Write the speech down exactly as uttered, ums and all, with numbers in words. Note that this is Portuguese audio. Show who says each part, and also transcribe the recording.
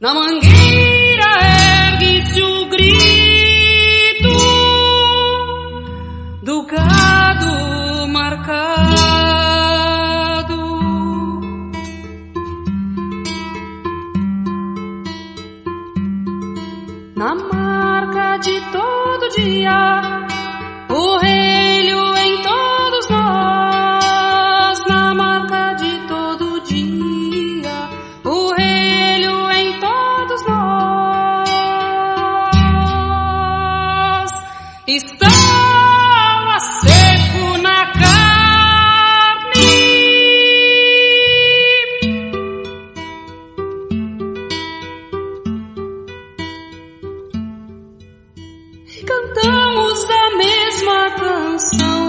Speaker 1: Na mangueira ergue-se o grito do gado marcado. Na marca de todo dia, o relho em todos nós. Na marca de todo dia, o relho em todos nós. Estava seco na carne e cantamos a mesma canção.